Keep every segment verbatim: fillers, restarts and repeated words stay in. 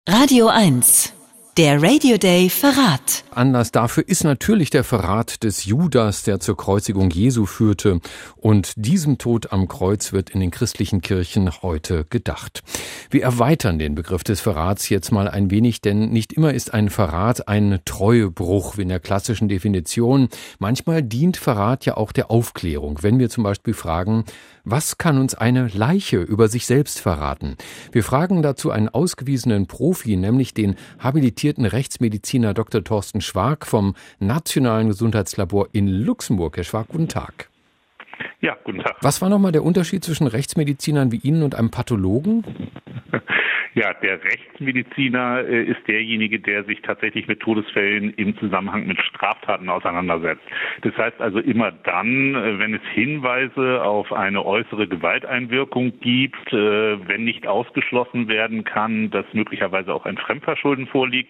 Radio eins, der Radio Day Verrat. Anlass dafür ist natürlich der Verrat des Judas, der zur Kreuzigung Jesu führte. Und diesem Tod am Kreuz wird in den christlichen Kirchen heute gedacht. Wir erweitern den Begriff des Verrats jetzt mal ein wenig, denn nicht immer ist ein Verrat ein Treuebruch wie in der klassischen Definition. Manchmal dient Verrat ja auch der Aufklärung, wenn wir zum Beispiel fragen, was kann uns eine Leiche über sich selbst verraten? Wir fragen dazu einen ausgewiesenen Profi, nämlich den habilitierten Rechtsmediziner Doktor Thorsten Schwag vom Nationalen Gesundheitslabor in Luxemburg. Herr Schwag, guten Tag. Ja, guten Tag. Was war nochmal der Unterschied zwischen Rechtsmedizinern wie Ihnen und einem Pathologen? Ja, der Rechtsmediziner äh, ist derjenige, der sich tatsächlich mit Todesfällen im Zusammenhang mit Straftaten auseinandersetzt. Das heißt also immer dann, äh, wenn es Hinweise auf eine äußere Gewalteinwirkung gibt, äh, wenn nicht ausgeschlossen werden kann, dass möglicherweise auch ein Fremdverschulden vorliegt,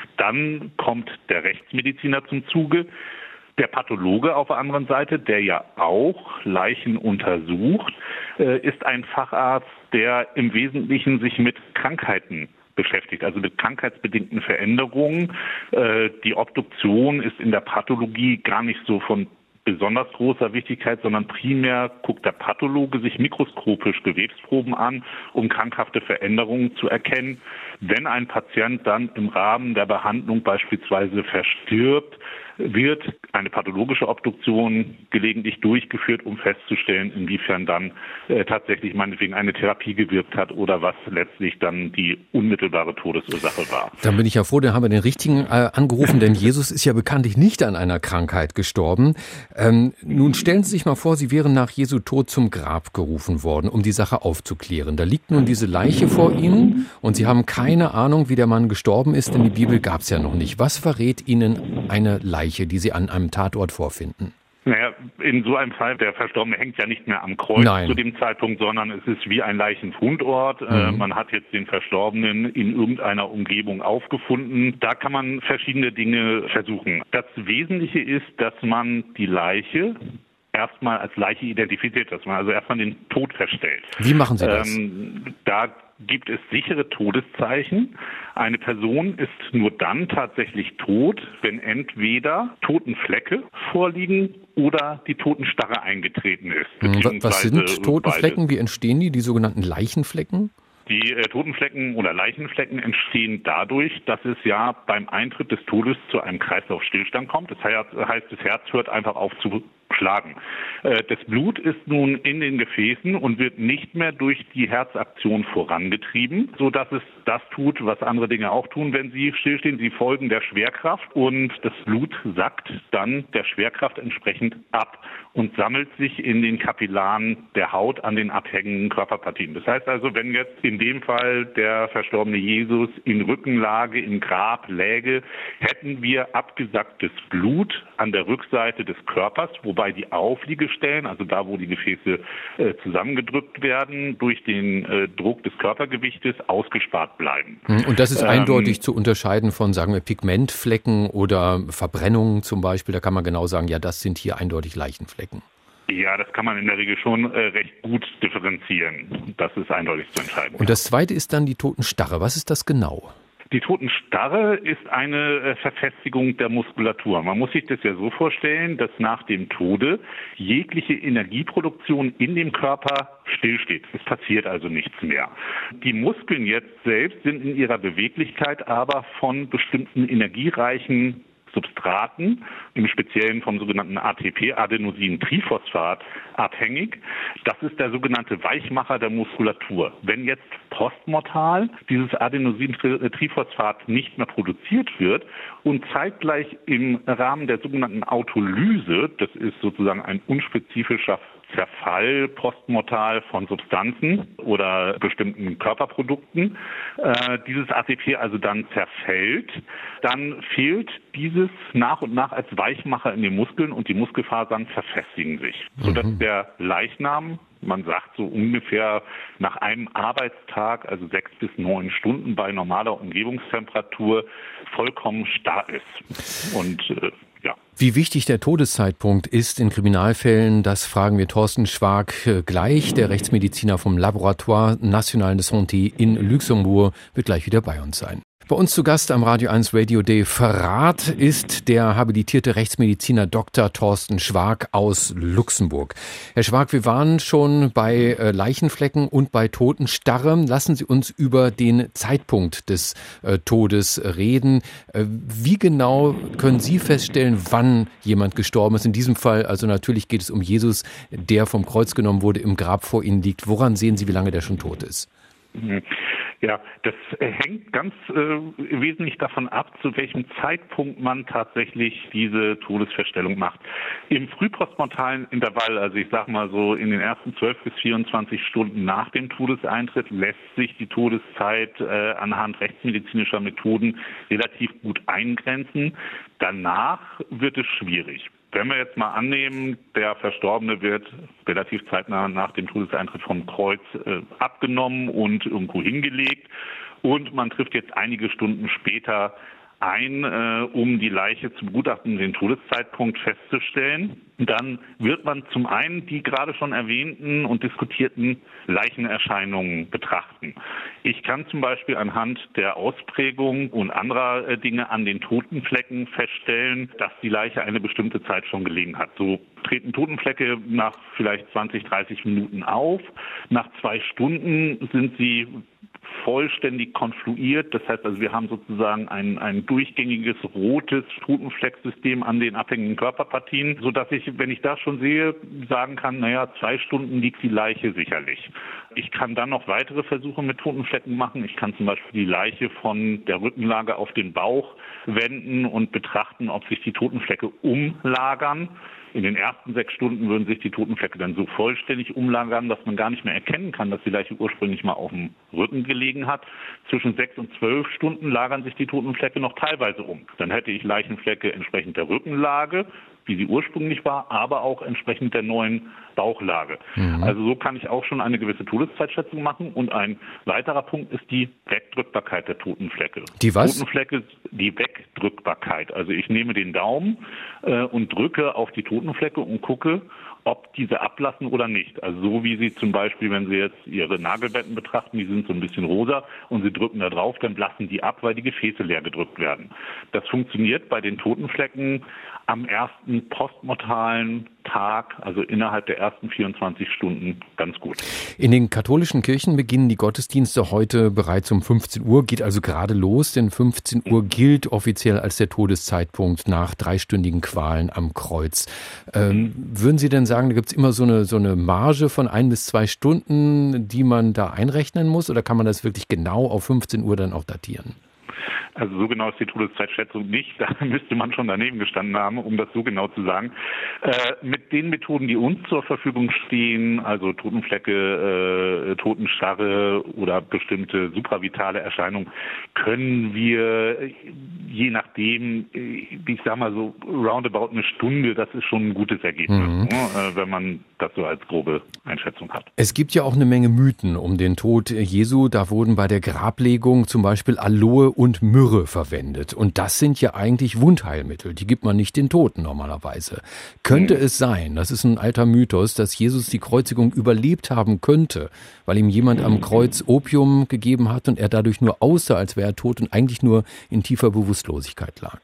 dann kommt der Rechtsmediziner zum Zuge. Der Pathologe auf der anderen Seite, der ja auch Leichen untersucht, ist ein Facharzt, der im Wesentlichen sich mit Krankheiten beschäftigt, also mit krankheitsbedingten Veränderungen. Die Obduktion ist in der Pathologie gar nicht so von besonders großer Wichtigkeit, sondern primär guckt der Pathologe sich mikroskopisch Gewebsproben an, um krankhafte Veränderungen zu erkennen. Wenn ein Patient dann im Rahmen der Behandlung beispielsweise verstirbt, wird eine pathologische Obduktion gelegentlich durchgeführt, um festzustellen, inwiefern dann äh, tatsächlich meinetwegen eine Therapie gewirkt hat oder was letztlich dann die unmittelbare Todesursache war. Dann bin ich ja froh, dann haben wir den richtigen äh, angerufen, denn Jesus ist ja bekanntlich nicht an einer Krankheit gestorben. Ähm, nun stellen Sie sich mal vor, Sie wären nach Jesu Tod zum Grab gerufen worden, um die Sache aufzuklären. Da liegt nun diese Leiche vor Ihnen und Sie haben keine Ahnung, wie der Mann gestorben ist, denn die Bibel gab es ja noch nicht. Was verrät Ihnen eine Leiche, die Sie an einem Tatort vorfinden? Naja, in so einem Fall, der Verstorbene hängt ja nicht mehr am Kreuz Nein. zu dem Zeitpunkt, sondern es ist wie ein Leichenfundort. Mhm. Äh, man hat jetzt den Verstorbenen in irgendeiner Umgebung aufgefunden. Da kann man verschiedene Dinge versuchen. Das Wesentliche ist, dass man die Leiche erstmal als Leiche identifiziert, dass man also erstmal den Tod feststellt. Wie machen Sie das? Ähm, da gibt es sichere Todeszeichen. Eine Person ist nur dann tatsächlich tot, wenn entweder Totenflecke vorliegen oder die Totenstarre eingetreten ist. Was sind Totenflecken? Wie entstehen die, die sogenannten Leichenflecken? Die äh, Totenflecken oder Leichenflecken entstehen dadurch, dass es ja beim Eintritt des Todes zu einem Kreislaufstillstand kommt. Das heißt, das Herz hört einfach auf zu schlagen. Äh, das Blut ist nun in den Gefäßen und wird nicht mehr durch die Herzaktion vorangetrieben, sodass es das tut, was andere Dinge auch tun, wenn sie stillstehen. Sie folgen der Schwerkraft und das Blut sackt dann der Schwerkraft entsprechend ab und sammelt sich in den Kapillaren der Haut an den abhängigen Körperpartien. Das heißt also, wenn jetzt in dem Fall der verstorbene Jesus in Rückenlage im Grab läge, hätten wir abgesacktes Blut an der Rückseite des Körpers, wobei die Aufliegestellen, also da, wo die Gefäße äh, zusammengedrückt werden, durch den äh, Druck des Körpergewichtes ausgespart bleiben. Und das ist ähm, eindeutig zu unterscheiden von, sagen wir, Pigmentflecken oder Verbrennungen zum Beispiel. Da kann man genau sagen, ja, das sind hier eindeutig Leichenflecken. Ja, das kann man in der Regel schon äh, recht gut differenzieren. Das ist eindeutig zu entscheiden. Und das Zweite ist dann die Totenstarre. Was ist das genau? Die Totenstarre ist eine Verfestigung der Muskulatur. Man muss sich das ja so vorstellen, dass nach dem Tode jegliche Energieproduktion in dem Körper stillsteht. Es passiert also nichts mehr. Die Muskeln jetzt selbst sind in ihrer Beweglichkeit aber von bestimmten energiereichen Substraten, im Speziellen vom sogenannten A T P, Adenosintriphosphat, abhängig. Das ist der sogenannte Weichmacher der Muskulatur. Wenn jetzt postmortal dieses Adenosintriphosphat nicht mehr produziert wird und zeitgleich im Rahmen der sogenannten Autolyse, das ist sozusagen ein unspezifischer Zerfall postmortal von Substanzen oder bestimmten Körperprodukten, äh, dieses A T P also dann zerfällt, dann fehlt dieses nach und nach als Weichmacher in den Muskeln und die Muskelfasern verfestigen sich, sodass mhm. der Leichnam, man sagt so ungefähr nach einem Arbeitstag, also sechs bis neun Stunden bei normaler Umgebungstemperatur, vollkommen starr ist. Und äh, ja. Wie wichtig der Todeszeitpunkt ist in Kriminalfällen, das fragen wir Thorsten Schwag gleich. Der Rechtsmediziner vom Laboratoire National de Santé in Luxemburg wird gleich wieder bei uns sein. Bei uns zu Gast am Radio eins Radio Day Verrat ist der habilitierte Rechtsmediziner Doktor Thorsten Schwag aus Luxemburg. Herr Schwag, wir waren schon bei Leichenflecken und bei Totenstarre. Lassen Sie uns über den Zeitpunkt des äh, Todes reden. Äh, wie genau können Sie feststellen, wann jemand gestorben ist? In diesem Fall, also natürlich geht es um Jesus, der vom Kreuz genommen wurde, im Grab vor Ihnen liegt. Woran sehen Sie, wie lange der schon tot ist? Ja, das hängt ganz äh, wesentlich davon ab, zu welchem Zeitpunkt man tatsächlich diese Todesfeststellung macht. Im frühpostmortalen Intervall, also ich sage mal so in den ersten zwölf bis vierundzwanzig Stunden nach dem Todeseintritt, lässt sich die Todeszeit äh, anhand rechtsmedizinischer Methoden relativ gut eingrenzen. Danach wird es schwierig. Wenn wir jetzt mal annehmen, der Verstorbene wird relativ zeitnah nach dem Todeseintritt vom Kreuz äh, abgenommen und irgendwo hingelegt und man trifft jetzt einige Stunden später ein, äh, um die Leiche zu begutachten, den Todeszeitpunkt festzustellen, dann wird man zum einen die gerade schon erwähnten und diskutierten Leichenerscheinungen betrachten. Ich kann zum Beispiel anhand der Ausprägung und anderer äh, Dinge an den Totenflecken feststellen, dass die Leiche eine bestimmte Zeit schon gelegen hat. So treten Totenflecke nach vielleicht zwanzig, dreißig Minuten auf. Nach zwei Stunden sind sie vollständig konfluiert. Das heißt also, wir haben sozusagen ein, ein durchgängiges rotes Totenflecksystem an den abhängigen Körperpartien, sodass ich, wenn ich das schon sehe, sagen kann, naja, zwei Stunden liegt die Leiche sicherlich. Ich kann dann noch weitere Versuche mit Totenflecken machen. Ich kann zum Beispiel die Leiche von der Rückenlage auf den Bauch wenden und betrachten, ob sich die Totenflecke umlagern. In den ersten sechs Stunden würden sich die Totenflecke dann so vollständig umlagern, dass man gar nicht mehr erkennen kann, dass die Leiche ursprünglich mal auf dem Rücken gelegen hat. Zwischen sechs und zwölf Stunden lagern sich die Totenflecke noch teilweise um. Dann hätte ich Leichenflecke entsprechend der Rückenlage, wie sie ursprünglich war, aber auch entsprechend der neuen Bauchlage. Mhm. Also so kann ich auch schon eine gewisse Todeszeitschätzung machen. Und ein weiterer Punkt ist die Wegdrückbarkeit der Totenflecke. Die was? Totenflecke, die Wegdrückbarkeit. Also ich nehme den Daumen äh, und drücke auf die Totenflecke und gucke, ob diese ablassen oder nicht. Also so wie Sie zum Beispiel, wenn Sie jetzt Ihre Nagelbetten betrachten, die sind so ein bisschen rosa und Sie drücken da drauf, dann blassen die ab, weil die Gefäße leer gedrückt werden. Das funktioniert bei den Totenflecken am ersten postmortalen Tag, also innerhalb der ersten vierundzwanzig Stunden, ganz gut. In den katholischen Kirchen beginnen die Gottesdienste heute bereits um fünfzehn Uhr, geht also gerade los, denn fünfzehn Uhr gilt offiziell als der Todeszeitpunkt nach dreistündigen Qualen am Kreuz. Ähm, würden Sie denn sagen, da gibt es immer so eine, so eine Marge von ein bis zwei Stunden, die man da einrechnen muss, oder kann man das wirklich genau auf fünfzehn Uhr dann auch datieren? Also so genau ist die Todeszeitschätzung nicht. Da müsste man schon daneben gestanden haben, um das so genau zu sagen. Äh, mit den Methoden, die uns zur Verfügung stehen, also Totenflecke, äh, Totenstarre oder bestimmte supravitale Erscheinungen, können wir je nachdem, ich sag mal so roundabout eine Stunde, das ist schon ein gutes Ergebnis, mhm. ne, wenn man das so als grobe Einschätzung hat. Es gibt ja auch eine Menge Mythen um den Tod Jesu. Da wurden bei der Grablegung zum Beispiel Aloe und Myrrhe verwendet. Und das sind ja eigentlich Wundheilmittel. Die gibt man nicht den Toten normalerweise. Könnte mhm. es sein, das ist ein alter Mythos, dass Jesus die Kreuzigung überlebt haben könnte, weil ihm jemand am Kreuz Opium gegeben hat und er dadurch nur aussah, als wäre er tot und eigentlich nur in tiefer Bewusstlosigkeit lag?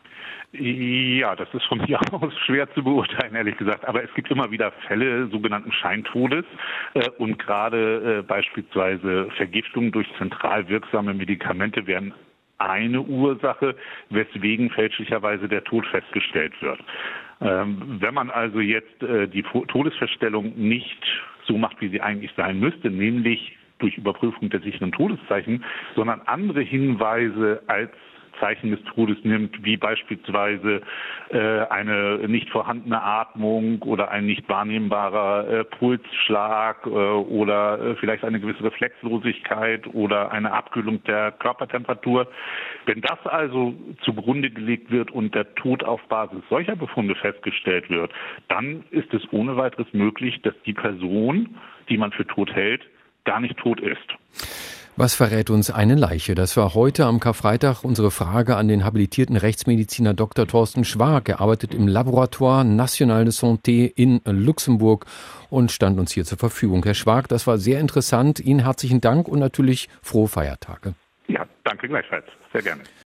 Ja, das ist von mir aus schwer zu beurteilen, ehrlich gesagt. Aber es gibt immer wieder Fälle sogenannten Scheintodes äh, und gerade äh, beispielsweise Vergiftungen durch zentral wirksame Medikamente werden eine Ursache, weswegen fälschlicherweise der Tod festgestellt wird. Ähm, wenn man also jetzt äh, die Todesfeststellung nicht so macht, wie sie eigentlich sein müsste, nämlich durch Überprüfung der sicheren Todeszeichen, sondern andere Hinweise als Zeichen des Todes nimmt, wie beispielsweise äh, eine nicht vorhandene Atmung oder ein nicht wahrnehmbarer äh, Pulsschlag äh, oder äh, vielleicht eine gewisse Reflexlosigkeit oder eine Abkühlung der Körpertemperatur. Wenn das also zugrunde gelegt wird und der Tod auf Basis solcher Befunde festgestellt wird, dann ist es ohne weiteres möglich, dass die Person, die man für tot hält, gar nicht tot ist. Was verrät uns eine Leiche? Das war heute am Karfreitag unsere Frage an den habilitierten Rechtsmediziner Doktor Thorsten Schwag. Er arbeitet im Laboratoire National de Santé in Luxemburg und stand uns hier zur Verfügung. Herr Schwag, das war sehr interessant. Ihnen herzlichen Dank und natürlich frohe Feiertage. Ja, danke gleichfalls. Sehr gerne.